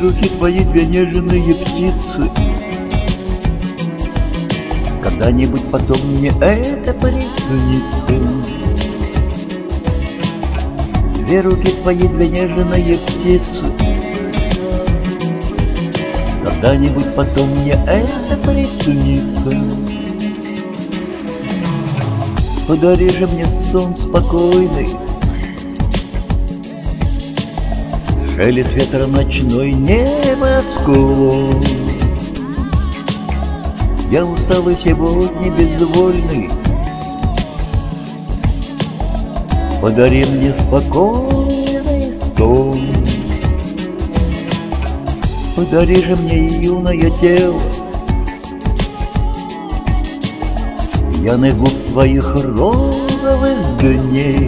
руки твои, две нежные птицы. Когда-нибудь потом мне это приснится. Две руки твои, две нежные птицы. Когда-нибудь потом мне это приснится. Подари же мне сон спокойный, шелест ветра ночной, небосклон. Я усталый сегодня, безвольный. Подари мне спокойный сон. Подари же мне юное тело, пьяных губ твоих розовых дней.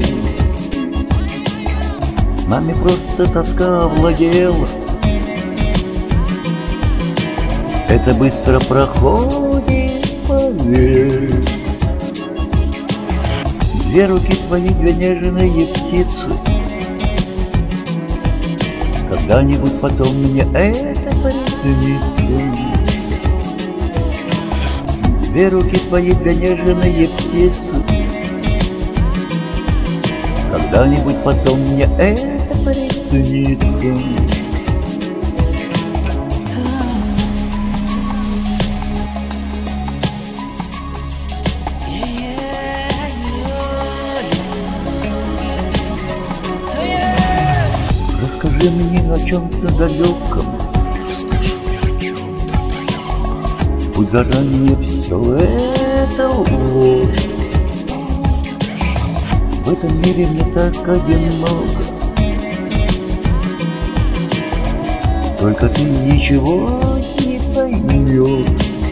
Нами просто тоска овладела. Это быстро проходит, поверь. Две руки твои, две нежные птицы. Когда-нибудь потом мне это приснится. Две руки твои, две нежные птицы. Когда-нибудь потом мне это приснится. Расскажи мне о чем-то далеком. Пусть заранее все это ложь. В этом мире мне так одиноко. Только ты ничего не поймешь.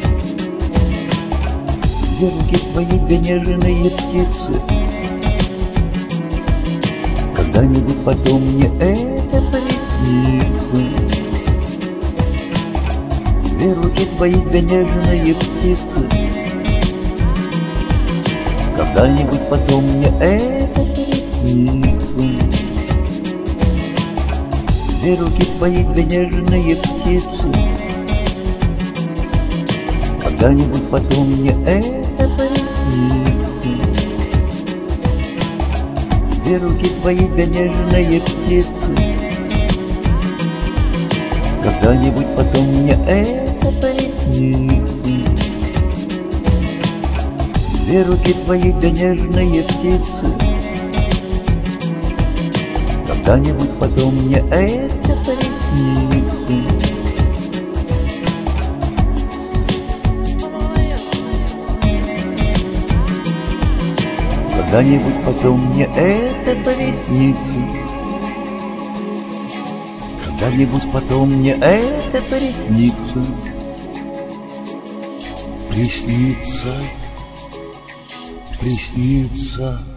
Две руки твои, две нежные птицы. Когда-нибудь потом мне это приснится. Две руки твои, две нежные птицы. Когда-нибудь потом мне это приснится. Две руки твои, две нежные птицы. Когда-нибудь потом мне это приснится. Две руки твои, две нежные птицы. Когда-нибудь потом мне это приснится. Две руки твои, две нежные птицы. Когда-нибудь потом мне это приснится. Когда-нибудь потом мне это приснится. Когда-нибудь потом мне это приснится. Приснится, приснится.